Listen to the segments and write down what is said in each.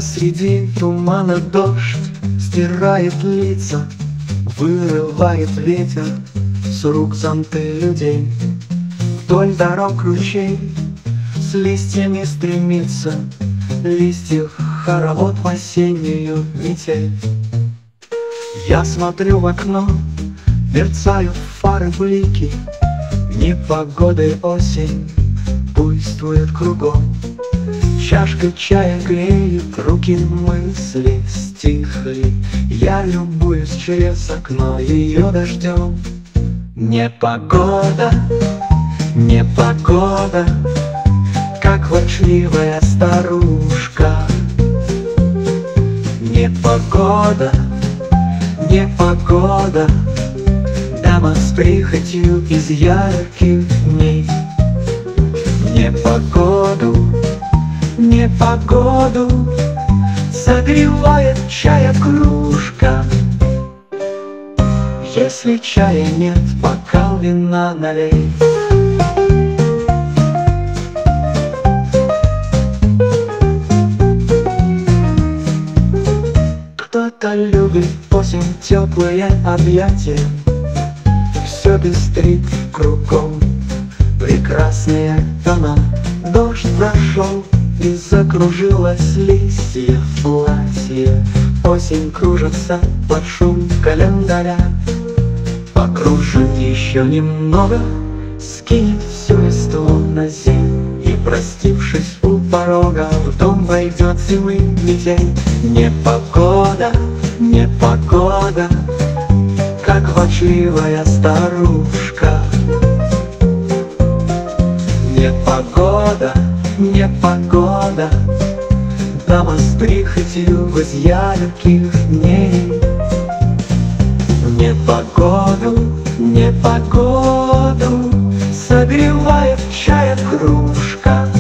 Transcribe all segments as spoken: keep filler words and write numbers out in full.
Среди тумана дождь стирает лица, вырывает ветер с рук зонты людей. Вдоль дорог ручей с листьями стремится, листьев хоровод в осеннюю метель. Я смотрю в окно, мерцают фары блики, непогоды осень буйствует кругом. Чашка чая греет руки, мысли стихли. Я любуюсь через окно ее дождем. Непогода, непогода, как ворчливая старушка. Непогода, непогода, дама с прихотью из ярких дней. Непогоду, непогоду согревает чая кружка. Если чая нет, бокал вина налей. Кто-то любит осень, теплые объятия, все пестрит кругом, прекрасные тона. Дождь прошел и закружилось листья в платье. Осень кружится под шум календаря. Покружит еще немного, скинет всю листву на землю, и, простившись у порога, в дом войдет зимы метель. Непогода, непогода, как ворчливая старушка. Непогода, непогода, дама с прихотью из ярких дней. Непогоду, непогоду согревает чая кружка.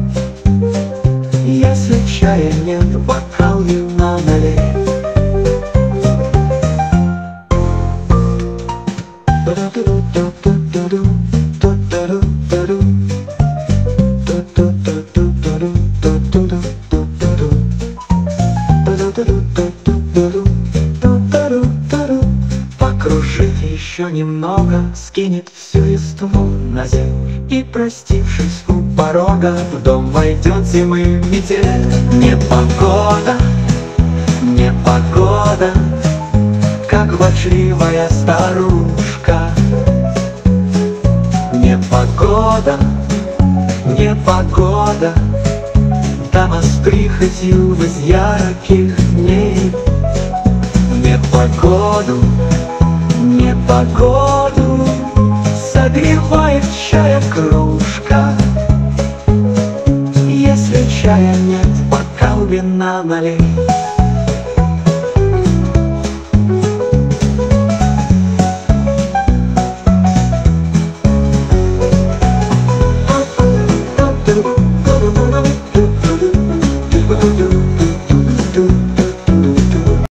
Если чая нет, бокал вина налей. Покружит еще немного, скинет всю листву на землю, и, простившись у порога, в дом войдет зимы метель. Непогода, непогода, как ворчливая старушка. Непогода, непогода, дама с прихотью из ярких дней. Непогоду, непогоду согревает чая